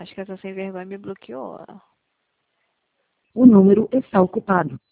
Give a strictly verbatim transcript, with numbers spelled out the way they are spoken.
Acho que essa sem vergonha me bloqueou. O número está ocupado.